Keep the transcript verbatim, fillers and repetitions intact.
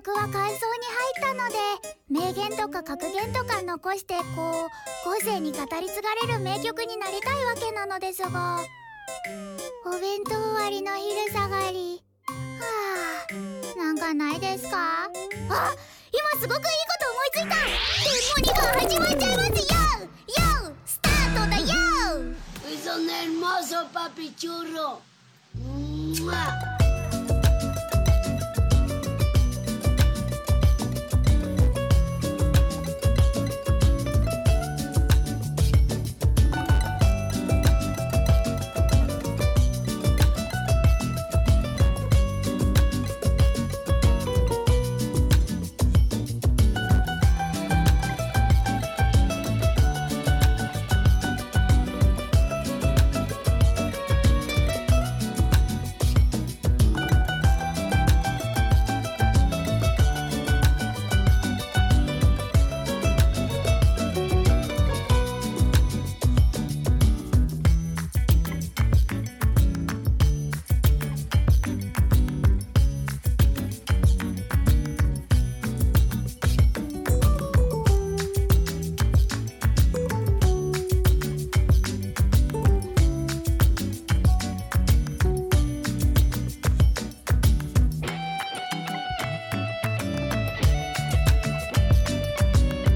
曲は感想に入ったので、名言とか格言とか残してこう後世に語り継がれる名曲になりたいわけなのですが、お弁当終わりの昼下がり、はあ、なんかないですか？あ、今すごくいいこと思いついた。デンモニが始まっちゃいますよ。よスタートだよ。 Es un hermoso papi churro. ¡Mua!